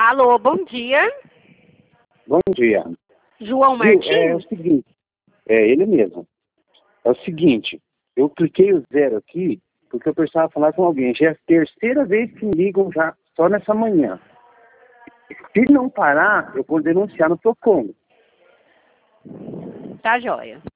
Alô, bom dia. Bom dia. João Martins? É o seguinte, é ele mesmo. É o seguinte, eu cliquei o 0 aqui porque eu precisava falar com alguém. Já é a terceira vez que me ligam já, só nessa manhã. Se não parar, eu vou denunciar no PROCON. Tá joia.